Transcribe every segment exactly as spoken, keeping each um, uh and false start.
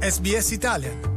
S B S Italian.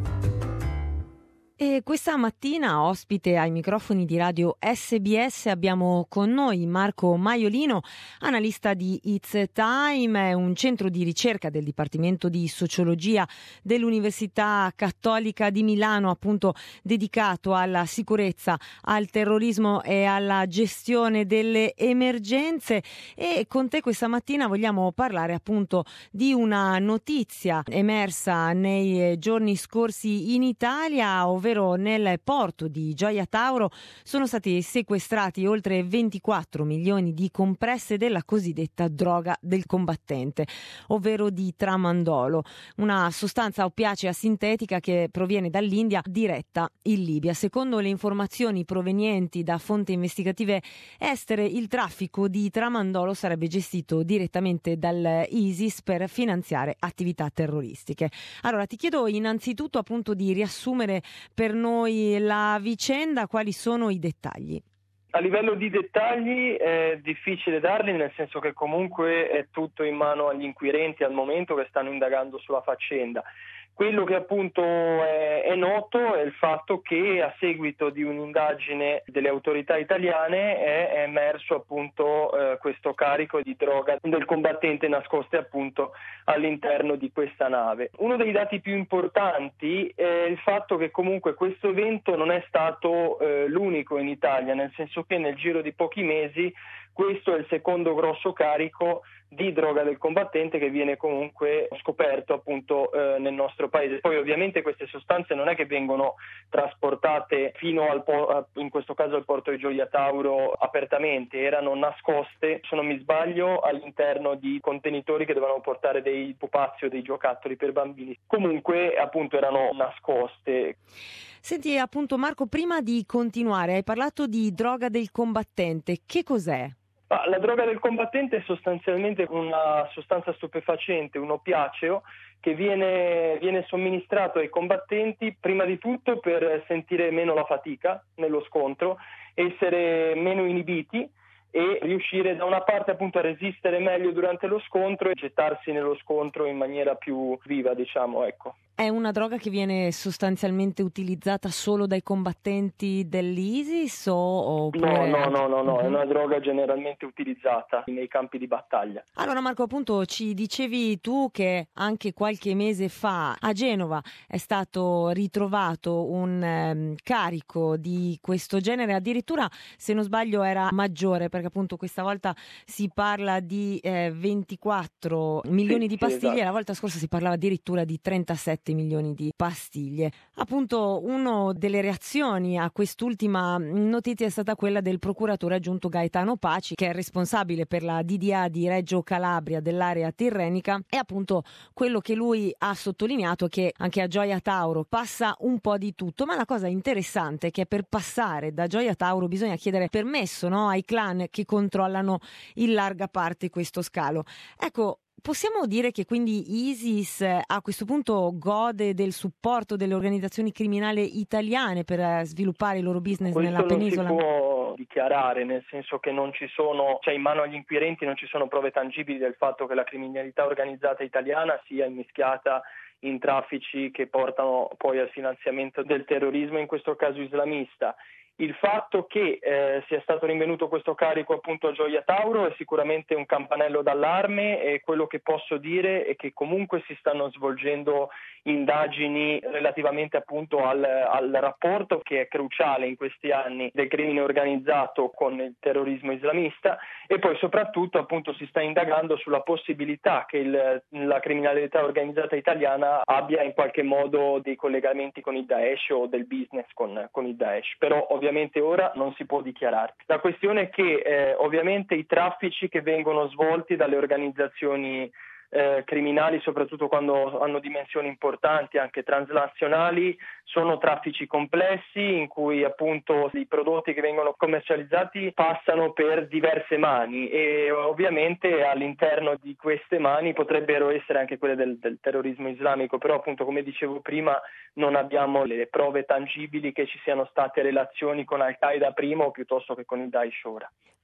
E questa mattina, ospite ai microfoni di radio S B S, abbiamo con noi Marco Maiolino, analista di It's Time, un centro di ricerca del Dipartimento di Sociologia dell'Università Cattolica di Milano, appunto dedicato alla sicurezza, al terrorismo e alla gestione delle emergenze. E con te questa mattina vogliamo parlare appunto di una notizia emersa nei giorni scorsi in Italia, ovvero nel porto di Gioia Tauro sono stati sequestrati oltre ventiquattro milioni di compresse della cosiddetta droga del combattente, ovvero di tramandolo, una sostanza oppiacea sintetica che proviene dall'India diretta in Libia. Secondo le informazioni provenienti da fonti investigative estere, il traffico di tramandolo sarebbe gestito direttamente dall'ISIS per finanziare attività terroristiche. Allora ti chiedo innanzitutto appunto di riassumere per noi la vicenda, quali sono i dettagli? A livello di dettagli è difficile darli, nel senso che comunque è tutto in mano agli inquirenti al momento che stanno indagando sulla faccenda. Quello che appunto è, è noto è il fatto che a seguito di un'indagine delle autorità italiane è, è emerso appunto eh, questo carico di droga del combattente nascoste appunto all'interno di questa nave. Uno dei dati più importanti è il fatto che comunque questo evento non è stato eh, l'unico in Italia, nel senso che nel giro di pochi mesi questo è il secondo grosso carico di droga del combattente che viene comunque scoperto appunto eh, nel nostro paese. Poi ovviamente queste sostanze non è che vengono trasportate fino al po- in questo caso al porto di Gioia Tauro apertamente, erano nascoste, se non mi sbaglio, all'interno di contenitori che dovevano portare dei pupazzi o dei giocattoli per bambini. Comunque appunto erano nascoste. Senti appunto Marco, prima di continuare hai parlato di droga del combattente, che cos'è? La droga del combattente è sostanzialmente una sostanza stupefacente, un oppiaceo che viene, viene somministrato ai combattenti prima di tutto per sentire meno la fatica nello scontro, essere meno inibiti e riuscire da una parte appunto a resistere meglio durante lo scontro e gettarsi nello scontro in maniera più viva, diciamo, ecco. È una droga che viene sostanzialmente utilizzata solo dai combattenti dell'ISIS o oppure... No, no, no, no, no, uh-huh. È una droga generalmente utilizzata nei campi di battaglia. Allora Marco, appunto ci dicevi tu che anche qualche mese fa a Genova è stato ritrovato un um, carico di questo genere, addirittura se non sbaglio era maggiore, perché appunto questa volta si parla di eh, ventiquattro milioni sì, di sì, pastiglie, esatto. La volta scorsa si parlava addirittura di trentasette milioni di pastiglie. Appunto, una delle reazioni a quest'ultima notizia è stata quella del procuratore aggiunto Gaetano Paci, che è responsabile per la D D A di Reggio Calabria dell'area tirrenica, e appunto quello che lui ha sottolineato è che anche a Gioia Tauro passa un po' di tutto, ma la cosa interessante è che per passare da Gioia Tauro bisogna chiedere permesso, no, ai clan che controllano in larga parte questo scalo. Ecco, possiamo dire che quindi ISIS a questo punto gode del supporto delle organizzazioni criminali italiane per sviluppare il loro business Questo nella penisola? Non si può dichiarare, nel senso che non ci sono, cioè in mano agli inquirenti non ci sono prove tangibili del fatto che la criminalità organizzata italiana sia immischiata in traffici che portano poi al finanziamento del terrorismo, in questo caso islamista. Il fatto che eh, sia stato rinvenuto questo carico appunto a Gioia Tauro è sicuramente un campanello d'allarme, e quello che posso dire è che comunque si stanno svolgendo indagini relativamente appunto al, al rapporto che è cruciale in questi anni del crimine organizzato con il terrorismo islamista, e poi soprattutto appunto si sta indagando sulla possibilità che il, la criminalità organizzata italiana abbia in qualche modo dei collegamenti con il Daesh o del business con, con il Daesh, però ovviamente Ovviamente ora non si può dichiarare. La questione è che eh, ovviamente i traffici che vengono svolti dalle organizzazioni eh, criminali, soprattutto quando hanno dimensioni importanti, anche transnazionali, sono traffici complessi in cui appunto i prodotti che vengono commercializzati passano per diverse mani, e ovviamente all'interno di queste mani potrebbero essere anche quelle del, del terrorismo islamico, però appunto come dicevo prima non abbiamo le prove tangibili che ci siano state relazioni con Al-Qaeda prima o piuttosto che con il Daesh ora.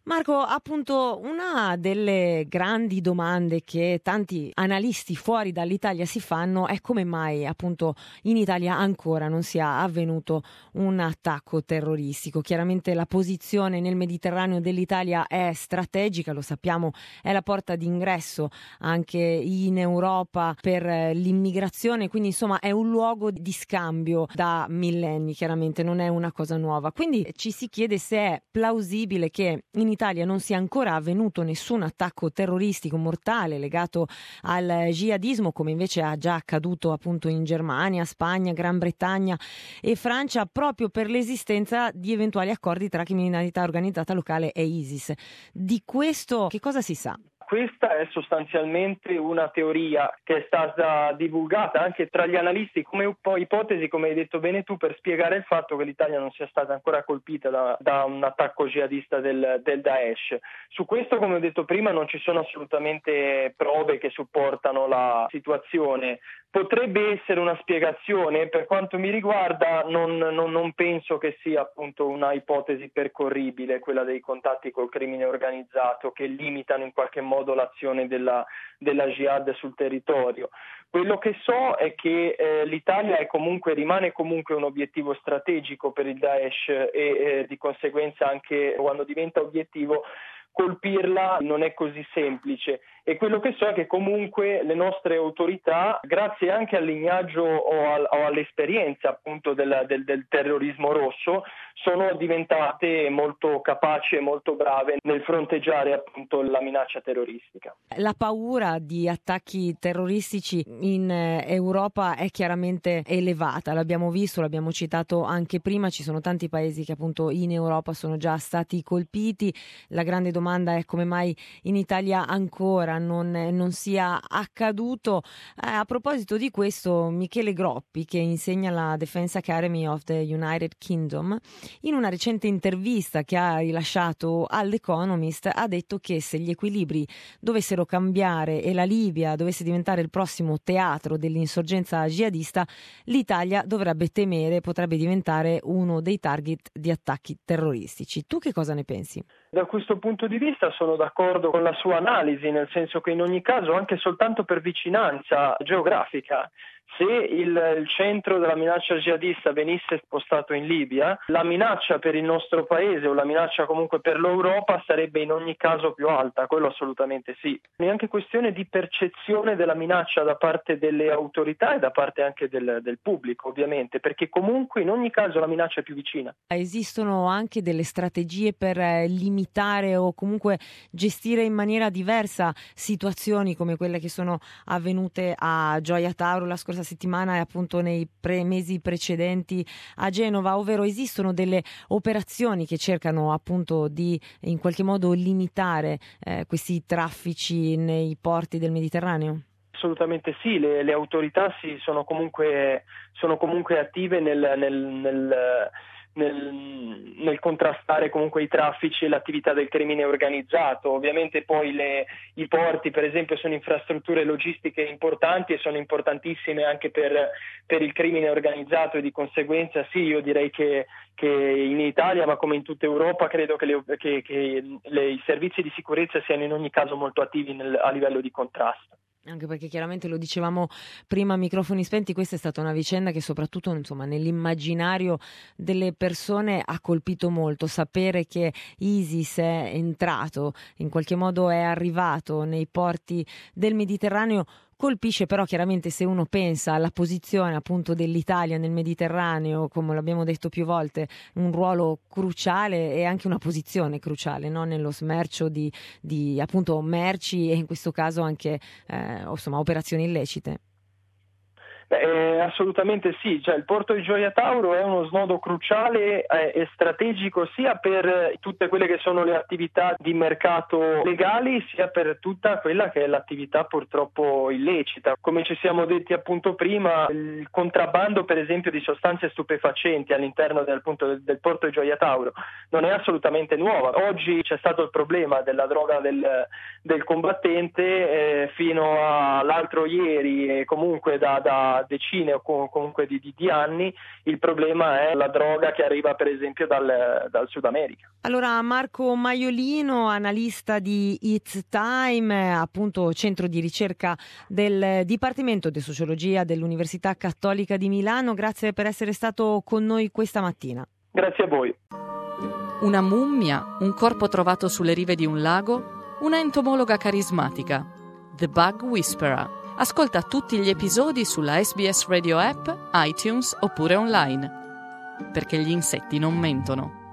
Marco, appunto, una delle grandi domande che tanti analisti fuori dall'Italia si fanno è come mai appunto in Italia ancora non sia avvenuto un attacco terroristico. Chiaramente la posizione nel Mediterraneo dell'Italia è strategica, lo sappiamo, è la porta d'ingresso anche in Europa per l'immigrazione, quindi insomma è un luogo di scambio da millenni, chiaramente non è una cosa nuova. Quindi ci si chiede se è plausibile che in Italia non sia ancora avvenuto nessun attacco terroristico mortale legato al jihadismo, come invece ha già accaduto appunto in Germania, Spagna, Gran Bretagna e Francia, proprio per l'esistenza di eventuali accordi tra criminalità organizzata locale e ISIS. Di questo che cosa si sa? Questa è sostanzialmente una teoria che è stata divulgata anche tra gli analisti come ipotesi, come hai detto bene tu, per spiegare il fatto che l'Italia non sia stata ancora colpita da, da un attacco jihadista del, del Daesh. Su questo, come ho detto prima, non ci sono assolutamente prove che supportano la situazione. Potrebbe essere una spiegazione, per quanto mi riguarda non, non, non penso che sia appunto una ipotesi percorribile, quella dei contatti col crimine organizzato che limitano in qualche modo l'azione della, della jihad sul territorio. Quello che so è che eh, l'Italia è comunque, rimane comunque un obiettivo strategico per il Daesh e eh, di conseguenza anche quando diventa obiettivo colpirla non è così semplice. E quello che so è che comunque le nostre autorità, grazie anche al lignaggio o, al, o all'esperienza appunto del, del, del terrorismo rosso, sono diventate molto capaci e molto brave nel fronteggiare appunto la minaccia terroristica. La paura di attacchi terroristici in Europa è chiaramente elevata, l'abbiamo visto, l'abbiamo citato anche prima, ci sono tanti paesi che appunto in Europa sono già stati colpiti. La grande domanda è come mai in Italia ancora non, non sia accaduto. Eh, a proposito di questo, Michele Groppi, che insegna alla Defense Academy of the United Kingdom, in una recente intervista che ha rilasciato all'Economist ha detto che se gli equilibri dovessero cambiare e la Libia dovesse diventare il prossimo teatro dell'insorgenza jihadista, l'Italia dovrebbe temere, potrebbe diventare uno dei target di attacchi terroristici. Tu che cosa ne pensi? Da questo punto di vista sono d'accordo con la sua analisi, nel senso che in ogni caso, anche soltanto per vicinanza geografica, se il, il centro della minaccia jihadista venisse spostato in Libia, la minaccia per il nostro paese o la minaccia comunque per l'Europa sarebbe in ogni caso più alta, quello assolutamente sì. È anche questione di percezione della minaccia da parte delle autorità e da parte anche del, del pubblico, ovviamente, perché comunque in ogni caso la minaccia è più vicina. Esistono anche delle strategie per limitare o comunque gestire in maniera diversa situazioni come quelle che sono avvenute a Gioia Tauro la scorsa settimana e appunto nei pre- mesi precedenti a Genova, ovvero esistono delle operazioni che cercano appunto di in qualche modo limitare eh, questi traffici nei porti del Mediterraneo? Assolutamente sì, le, le autorità sì, sono comunque sono comunque attive nel, nel, nel Nel, nel contrastare comunque i traffici e l'attività del crimine organizzato. Ovviamente poi le, i porti per esempio sono infrastrutture logistiche importanti e sono importantissime anche per, per il crimine organizzato e di conseguenza sì, io direi che, che in Italia ma come in tutta Europa credo che, le, che, che le, i servizi di sicurezza siano in ogni caso molto attivi nel, a livello di contrasto. Anche perché chiaramente lo dicevamo prima a microfoni spenti, questa è stata una vicenda che soprattutto insomma nell'immaginario delle persone ha colpito molto. Sapere che ISIS è entrato, in qualche modo è arrivato nei porti del Mediterraneo colpisce, però chiaramente se uno pensa alla posizione appunto dell'Italia nel Mediterraneo, come l'abbiamo detto più volte, un ruolo cruciale e anche una posizione cruciale, no? Nello smercio di, di appunto merci e in questo caso anche eh, insomma operazioni illecite. Eh, assolutamente sì, cioè il porto di Gioia Tauro è uno snodo cruciale eh, e strategico sia per tutte quelle che sono le attività di mercato legali sia per tutta quella che è l'attività purtroppo illecita. Come ci siamo detti appunto prima, il contrabbando per esempio di sostanze stupefacenti all'interno del, appunto, del, del porto di Gioia Tauro non è assolutamente nuova. Oggi c'è stato il problema della droga del, del combattente eh, fino all'altro ieri e comunque da, da da decine o comunque di, di, di anni. Il problema è la droga che arriva per esempio dal, dal Sud America. Allora, Marco Maiolino, analista di It's Time, appunto centro di ricerca del Dipartimento di Sociologia dell'Università Cattolica di Milano, grazie per essere stato con noi questa mattina. Grazie a voi. Una mummia, un corpo trovato sulle rive di un lago, una entomologa carismatica. The Bug Whisperer. Ascolta tutti gli episodi sulla S B S Radio App, iTunes oppure online. Perché gli insetti non mentono.